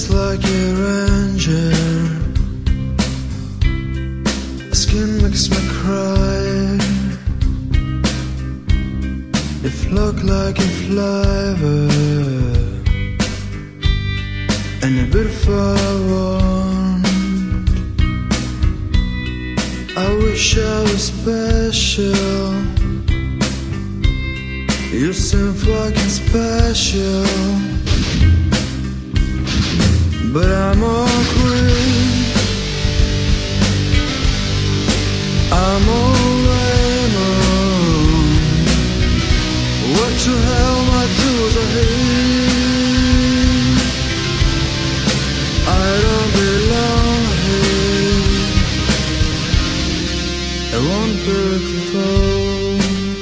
face like a ranger. Skin makes me cry. You flock like a flavor, and a beautiful one. I wish I was special. You seem fucking special, but I'm all green. I'm all rainbow. What the hell am I doing? I don't belong here. I won't break the fall.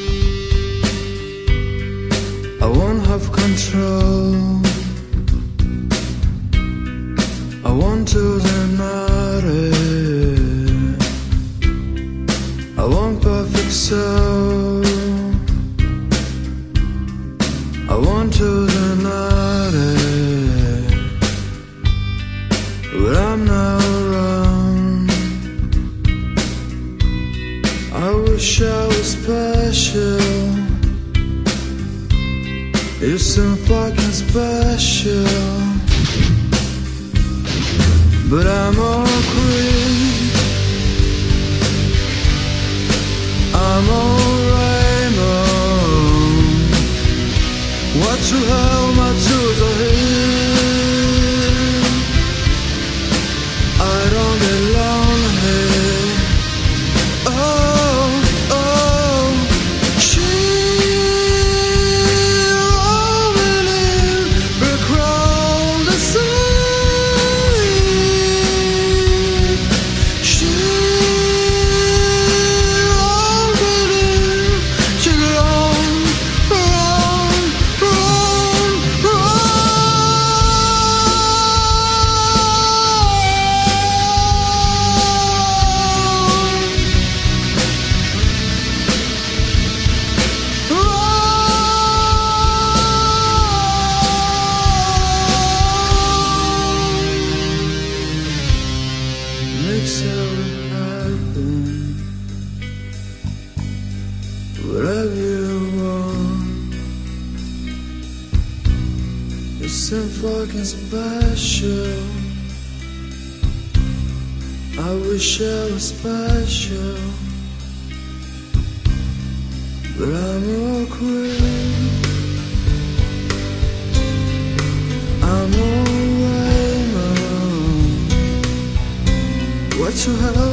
I won't have control. I won't do the naughty. I want perfect soul. I want to the naughty, but I'm not around. I wish I was special. You seem fucking special, but I'm all green. I'm all rainbow. What the hell am I doing? I don't belong here. Oh, oh, she rolling across the sea. She makes everything happen. Whatever you want. You seem fucking special. I wish I was special, but I'm all green. I'm all rainbow. What the hell